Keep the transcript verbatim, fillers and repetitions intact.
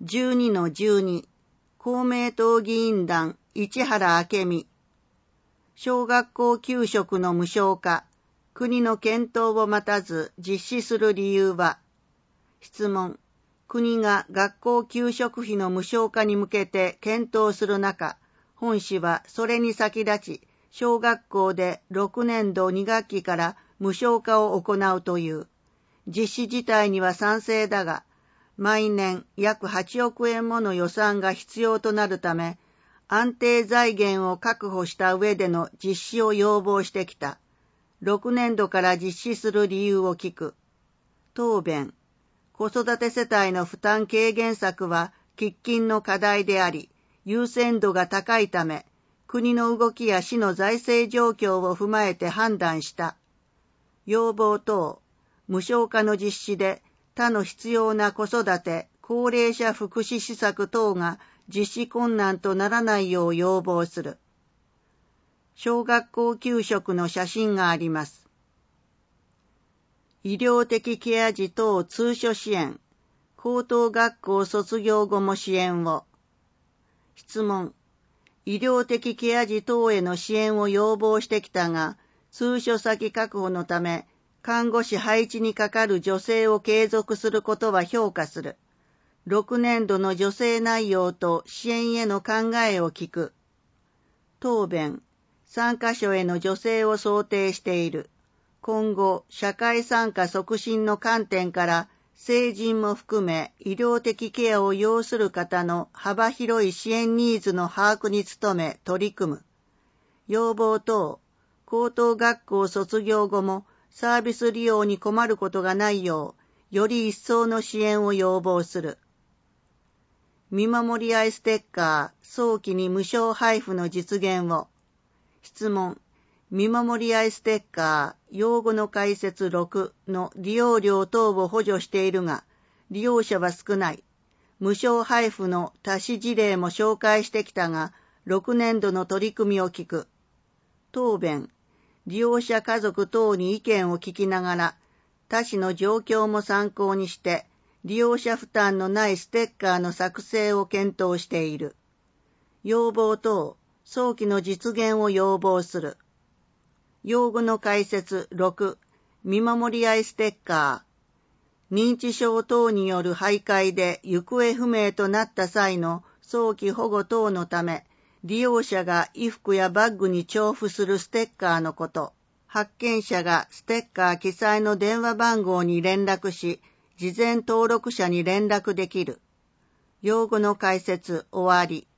じゅうにのじゅうに 公明党議員団市原明美。小学校給食の無償化、国の検討を待たず実施する理由は。質問。国が学校給食費の無償化に向けて検討する中、本市はそれに先立ち、小学校でろくねんどに学期から無償化を行うという。実施自体には賛成だが、毎年約はちおくえんもの予算が必要となるため、安定財源を確保した上での実施を要望してきた。ろくねんどから実施する理由を聞く。答弁。子育て世帯の負担軽減策は喫緊の課題であり、優先度が高いため、国の動きや市の財政状況を踏まえて判断した。要望等、無償化の実施で他の必要な子育て、高齢者福祉施策等が実施困難とならないよう要望する。小学校給食の写真があります。医療的ケア児等通所支援、高等学校卒業後も支援を。質問。医療的ケア児等への支援を要望してきたが、通所先確保のため、看護師配置にかかる助成を継続することは評価する。ろくねんどの助成内容と支援への考えを聞く。答弁。さんかしょへの助成を想定している。今後、社会参加促進の観点から、成人も含め医療的ケアを要する方の幅広い支援ニーズの把握に努め取り組む。要望等、高等学校卒業後もサービス利用に困ることがないよう、より一層の支援を要望する。見守り合いステッカー、早期に無償配布の実現を。質問。見守り合いステッカー、用語の解説ろくの利用料等を補助しているが、利用者は少ない。無償配布の他市事例も紹介してきたが、ろくねんどの取り組みを聞く。答弁。利用者家族等に意見を聞きながら、他市の状況も参考にして、利用者負担のないステッカーの作成を検討している。要望等、早期の実現を要望する。用語の解説ろく、見守り合いステッカー。認知症等による徘徊で行方不明となった際の早期保護等のため、利用者が衣服やバッグに調布するステッカーのこと。発見者がステッカー記載の電話番号に連絡し、事前登録者に連絡できる。用語の解説終わり。